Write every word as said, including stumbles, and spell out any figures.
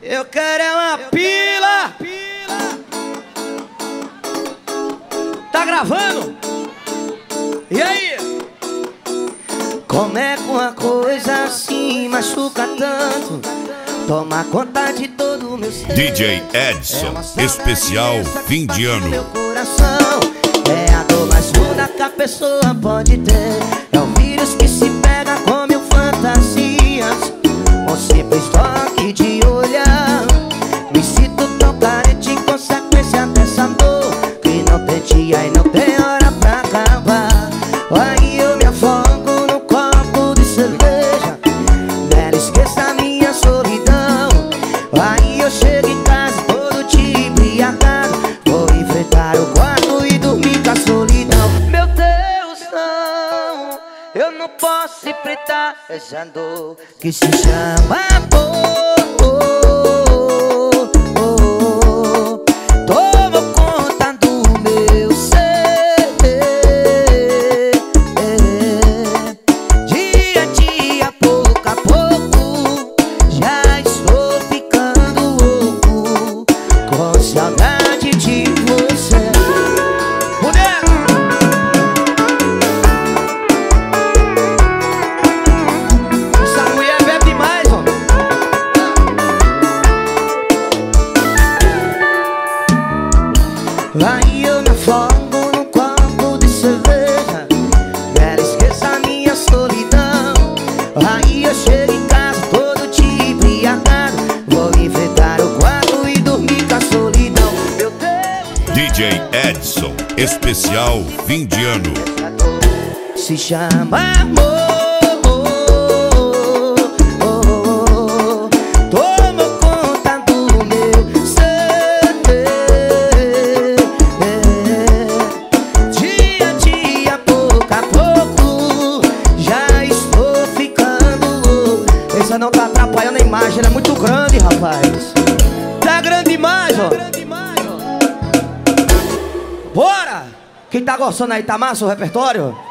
Eu quero é uma pila. Tá gravando? E aí? Como é que uma coisa assim machuca tanto? Toma conta de todo o meu ser. D J Edson, é especial fim de ano. Meu coração é a dor mais funda que a pessoa pode ter. É o vírus que se pega com mil fantasias. Um simples toque de olhar. Me sinto tão carente em consequência dessa dor que não tem dia e não tem hora pra acabar. Aí eu me afogo no copo de cerveja. Nela esqueça a minha solidão. Aí eu chego em casa todo te embriagado. Vou enfrentar o quarto e dormir com a solidão. Meu Deus, não, eu não posso enfrentar essa dor que se chama amor. Tomo conta do meu ser. Dia a dia, pouco a pouco, já estou ficando louco com saudade de você. Mulher! Essa mulher bebe demais, ó. Aí eu me afogo num copo de cerveja. Ela esqueça a minha solidão. Aí eu chego em casa todo te embriagado. Vou enfrentar o quarto e dormir com a solidão. Meu Deus, D J Edson, especial fim de ano. essa dor se chama amor. Tomo conta do meu ser. Dia a dia, pouco a pouco, já estou ficando louco. Essa não tá atrapalhando a imagem, ela é muito grande, rapaz. Tá grande demais, ó. Bora! Quem tá gostando aí, tá massa o repertório?